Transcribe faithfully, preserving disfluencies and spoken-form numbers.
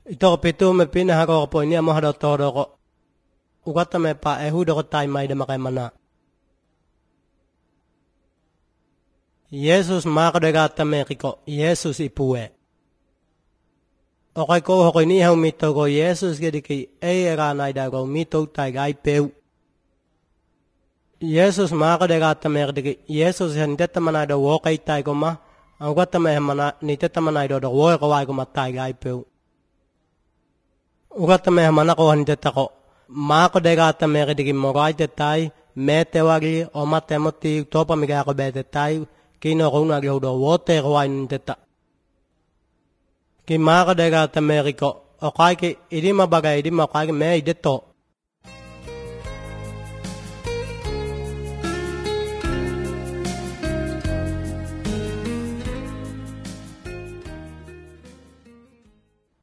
Ito pitu me pina hako po ini amo hado todo ko. Ugata me pa ehu do tai mai de makai mana. Yesus maka de gata me kiko Yesus ipue. Okay ko hoko ni hau mito ko Yesus ke diki e era nai da ko mito tai gai peu. Yesus maka de gata me diki Yesus han detta mana do wo kai tai ko ma. Ugata me mana ni detta mana do do wo ko wai ko ma tai gai peu. Ugata me mana ko han detta ko mako de gata me diki morai de tai me te wagi o ma temoti topa mi ga ko be de tai kino ko na do wo te ko wai ni detta. Ki maka de gata me ko o kai ki idima bagai idima kai me ideto